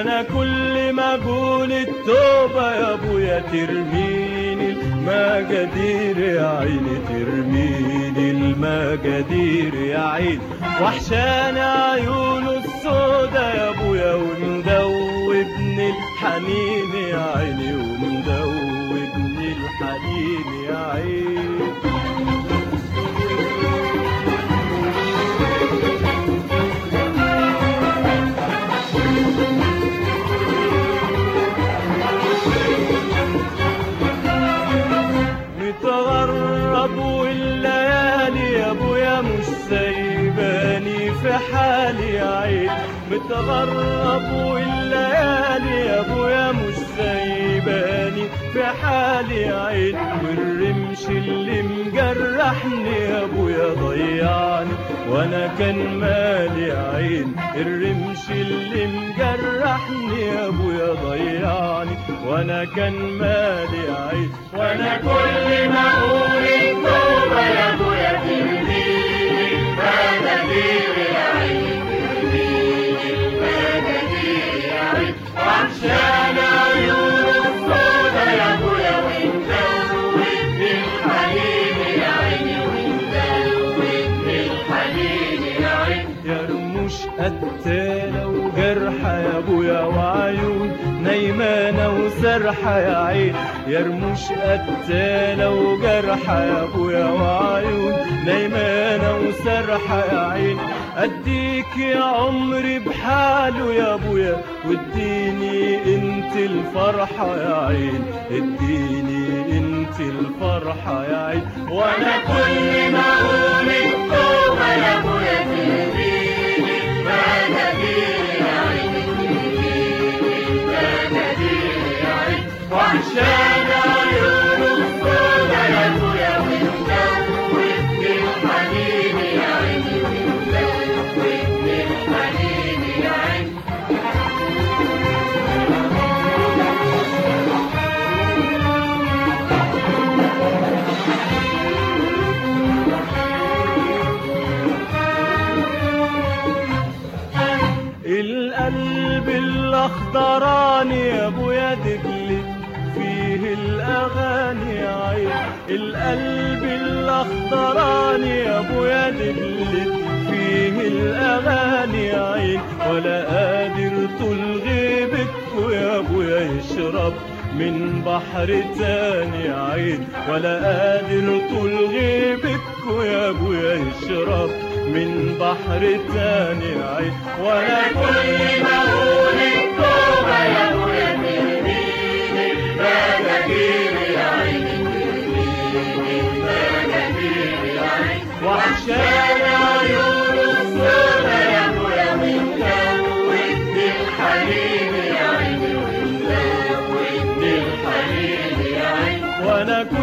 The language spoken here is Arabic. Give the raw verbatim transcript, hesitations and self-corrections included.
وانا كل ما اقول التوبة يا ابويا ترميني المجادير يا عيني، ترميني المجادير يا عيني. وحشاني عيونه السودا يا ابويا ومدوبني الحنين يا عيني، ومدوبني الحنين يا عيني. متغرب والليالي يا ابويا مش سايباني في حالي يا عين، متغرب والليالي يا ابويا مش سايباني في حالي يا عين. والرمش اللي مجرحني يا ابويا ضيعني وانا كان مالي يا عين، الرمش اللي مجرحني يا ابويا ضيعني وانا كان مالي يا عين. وانا كل ما اقول التوبه يا ابويا ترميني المجادير يا عين، ترميني المجادير يا عين. وعشان عيونه السودا يا ابويا ومدوبني الحنين يا عيني، ومدوبني الحنين يا عين. يا رموش قتالة وجرحة يا ابويا وعيون نايمانة وسرحة يا عين، يا رموش قتالة وجرحة يا ابويا وعيون نايمانة وسرحة يا عين. اديك يا عمري بحاله يا ابويا واديني انت الفرحة يا عين، اديني انت الفرحة يا عين. وانا كل ما اقول التوبة يا ابويا تهديني المجادير يا عين، تهديني المجادير يا عين. وعشان عيونه السودا يا ابويا ومدوبني الحنين يا عين، ومدوبني الحنين يا عين. القلب الاخضراني يا ابويا دبلت فيه الاغاني يا عين، القلب الاخضراني يا ابويا دبلت فيه الاغاني يا عين. ولا قادر طول غيبتكوا يا ابويا يشرب من بحر تاني يا عين، ولا قادر طول غيبتكوا يا ابويا يشرب من بحر تاني يا عين. وانا كل ما اقول التوبة يا ابويا ترميني المجادير يا عين، ترميني المجادير يا عين. وعشان عيونه السودا يا ابويا ومدوبني الحنين يا عين، ومدوبني الحنين يا عين. وانا